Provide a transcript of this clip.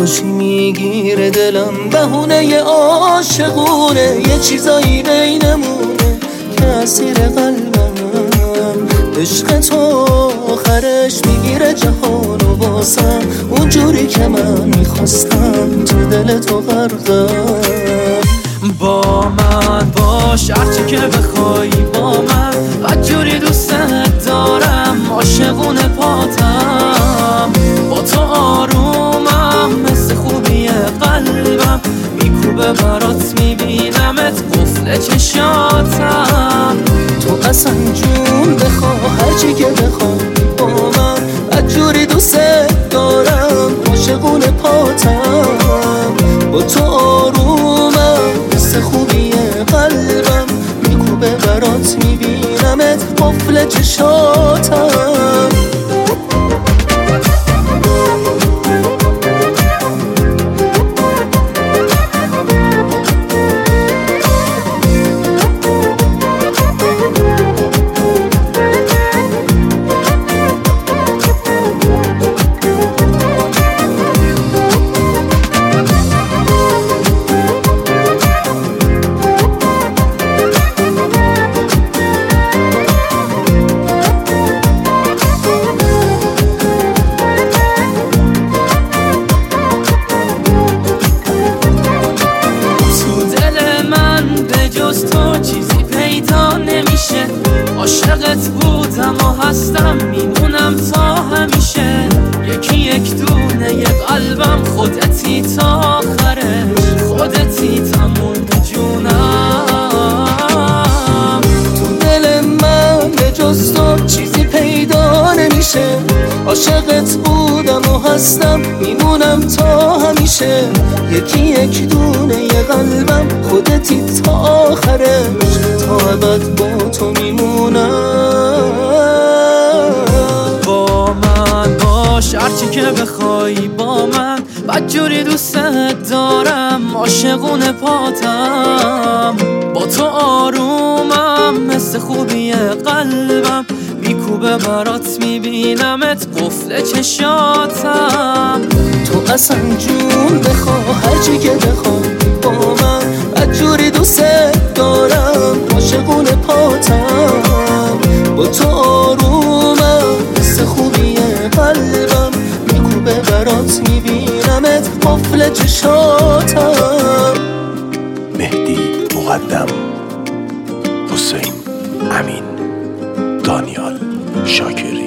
باشی میگیره دلم، بهونه عاشقونه، یه چیزایی بینمونه که اسیر قلبم. عشق تو آخرش میگیره جهانو واسم، اونجوری که من میخواستم تو دل تو غرقم. با من باش هرچی که بخوای با من، بدجوری دوستت دارم، عاشقونه پاتم. با تو آرومم مثل خوبی قلبم، میکوبه برات میبینمت قفل چشاتم. تو اصلا جون بخوا هرچی که بخوای با من، بدجوری دوستت دارم، عاشقونه پاتم. با تو آرومم مثل خوبی قلبم، میکوبه برات میبینمت قفل چشاتم. تو چیزی پیدا نمیشه، عاشقت بودم و هستم، میمونم تا همیشه. یکی یک دونه یه قلبم، خودتی تا آخرش، خودتی تموم جونم. تو دل من به جز تو چیزی پیدا نمیشه، عاشقت بودم و هستم، میمونم تا همیشه. یکی یک دونه یه قلبم، خودتی تا آخرش، تا ابد با تو میمونم. با من باش هرچی که بخوای با من، بدجوری دوستت دارم، عاشقونه پاتم. با تو آرومم مثل خوبی قلبم، میکوبه برات میبینمت قفل چشاتم. تو اصلا جون بخوا هرچی که بخوای با من، بدجوری دوستت دارم، عاشقونه پاتم. با تو آرومم مثل خوبی قلبم، میکوبه برات میبینمت قفل چشاتم. مهدی مقدم، حسین امین، دانیال شاکری.